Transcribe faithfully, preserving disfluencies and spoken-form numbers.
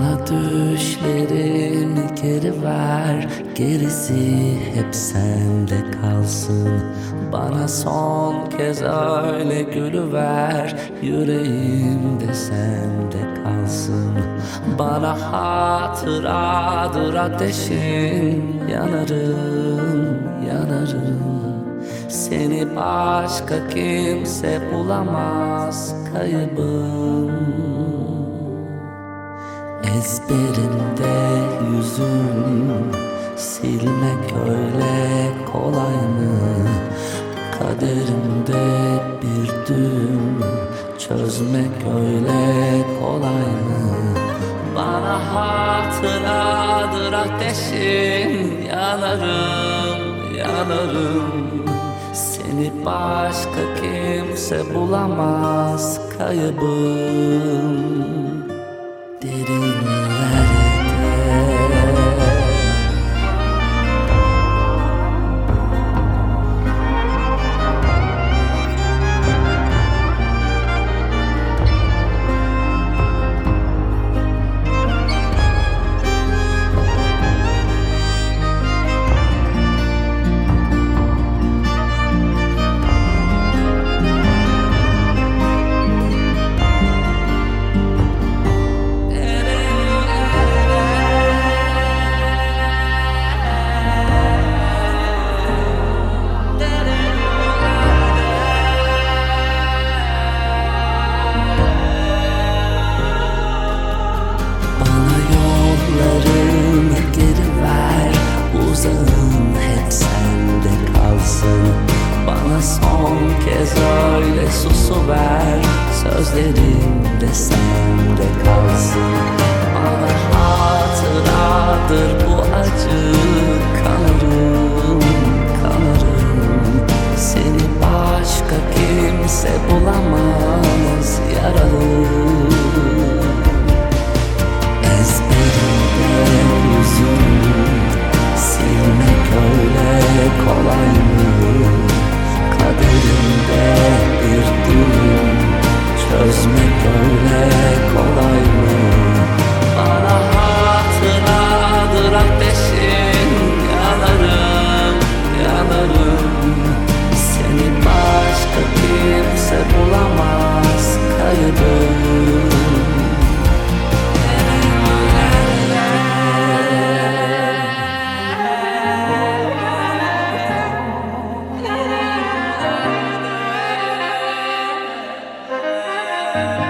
Bana düşlerimi geri ver, gerisi hep sende kalsın. Bana son kez öyle gülüver, yüreğimde sende kalsın. Bana hatıradır ateşin, yanarım, yanarım. Seni başka kimse bulamaz, kaybım. Ezberimde yüzüm, silmek öyle kolay mı? Kaderimde bir düğüm, çözmek öyle kolay mı? Bana hatıradır ateşin, yanarım, yanarım. Seni başka kimse bulamaz, kaybım. Derinlerde bana son kez öyle susuver, sözlerim de sende kalsın. Bana hatıradır bu acı, kanarım, kanarım. Seni başka kimse bulamaz, yaralı. Ezberimde yüzüm, silmek öyle kolay mı? Kaderimde bir düğüm, çözmek öyle kolay mı? Bana hatıradır ateşin, yanarım, yanarım. Seni başka kimse bulamaz, kaybım. Thank you.